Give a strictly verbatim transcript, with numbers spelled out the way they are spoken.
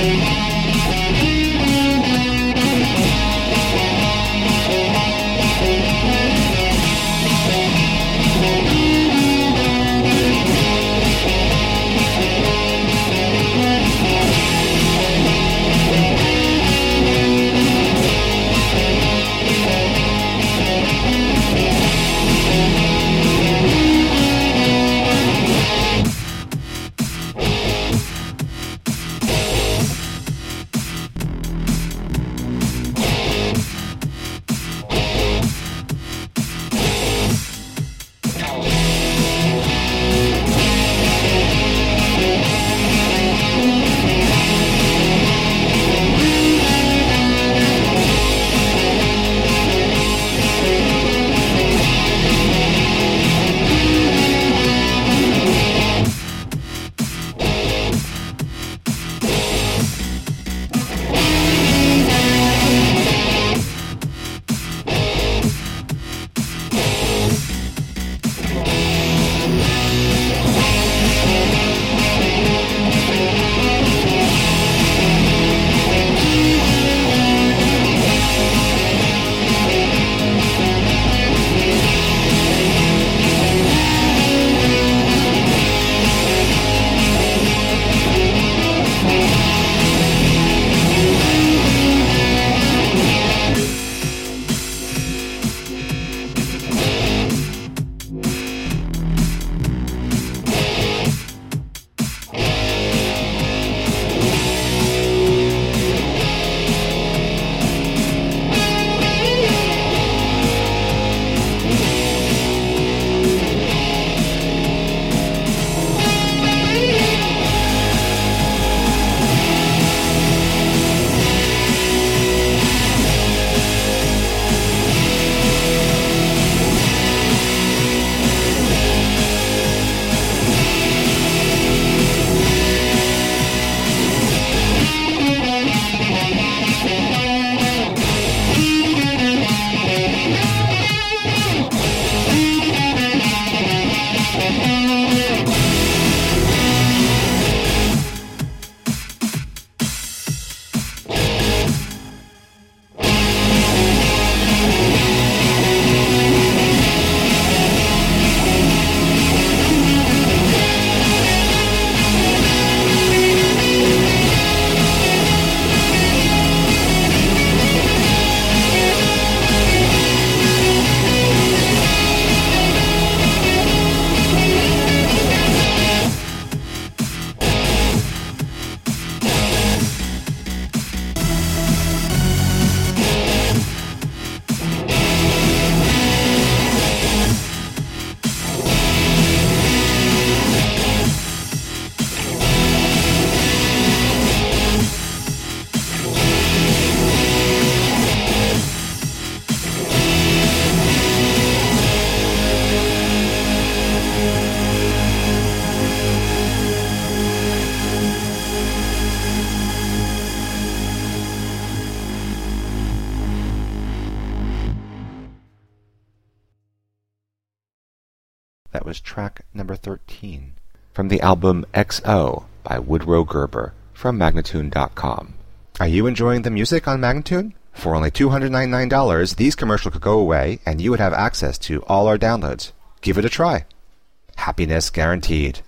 That was track number thirteen from the album X O by Woodrow Gerber from Magnatune dot com. Are you enjoying the music on Magnatune? For only two hundred ninety-nine dollars, these commercials could go away and you would have access to all our downloads. Give it a try. Happiness guaranteed.